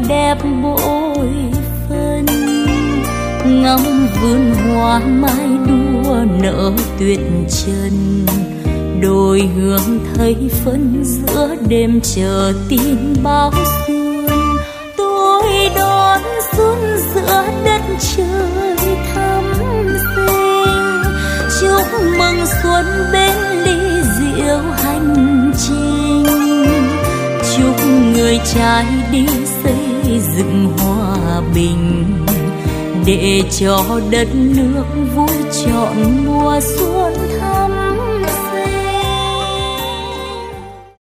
đẹp bội phần. Ngắm vườn hoa mai đua nở tuyệt trần, đôi hương thấy phân giữa đêm chờ tin báo xuân. Tôi đón xuân giữa đất trời thắm xinh, chúc mừng xuân bên ly rượu hành trình. Chúc người trai đi xây dựng hòa bình, để cho đất nước vui trọn mùa xuân.